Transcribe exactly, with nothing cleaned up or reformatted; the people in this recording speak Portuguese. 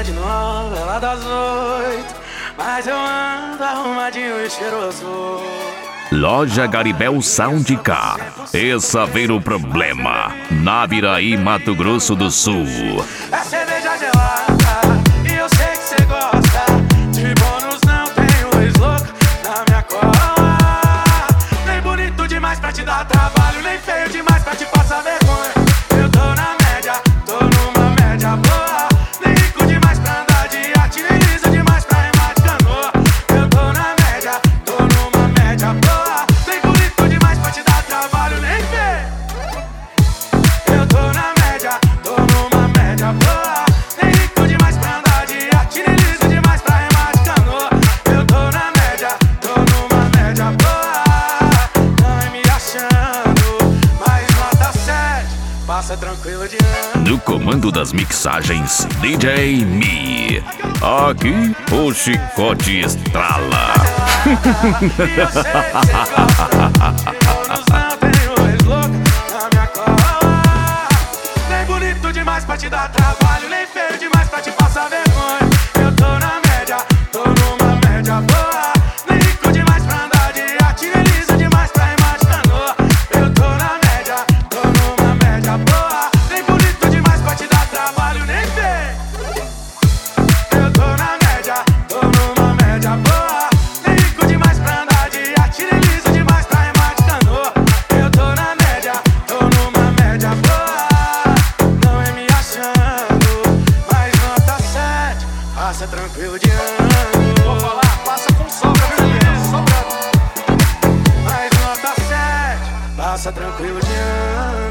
cena de novela das oito, mas eu ando arrumadinho e cheiroso. Loja Garibel Soundcar. Essa vira o problema. Naviraí, Mato Grosso do Sul. É cerveja gelada e eu sei que cê gosta. De bônus não tenho ex-louco na minha cola. Nem bonito demais pra te dar trabalho, nem feio demais pra te passar vergonha. Eu tô na média, tô numa média boa. Nem rico demais pra andar de arte, nem liso demais pra remar de canoa. Eu tô na média, tô numa média boa. Nem bonito demais pra te dar trabalho, nem feio. Eu tô na média, tô numa média boa. Nem rico demais pra andar de arte, nem liso demais pra remar de canoa. Eu tô na média, tô numa média boa. Não é me achando, mas nota sete, passa tranquilo de ano. No comando das mixagens, D J Mi. Aqui o chicote estrala. E eu sei que cê gosta. Bônus não tenho ex-louco na minha cola. Nem bonito demais pra te dar trabalho, nem feio demais pra te passar vergonha. Eu tô na média, tô numa média boa. Nem rico demais pra andar de arte, nem liso demais pra remar de canoa. Eu tô na média, tô numa média boa. Nem bonito demais pra te dar trabalho, nem feio. Eu tô na média, tô numa média boa. Nem rico demais pra andar de arte, nem liso demais pra remar de canoa. Eu tô na média, tô numa média boa. Não é me achando, mas nota sete, passa tranquilo de ano. Vou falar, passa com sobra, beleza, sobrando. Mas nota sete, passa tranquilo de ano.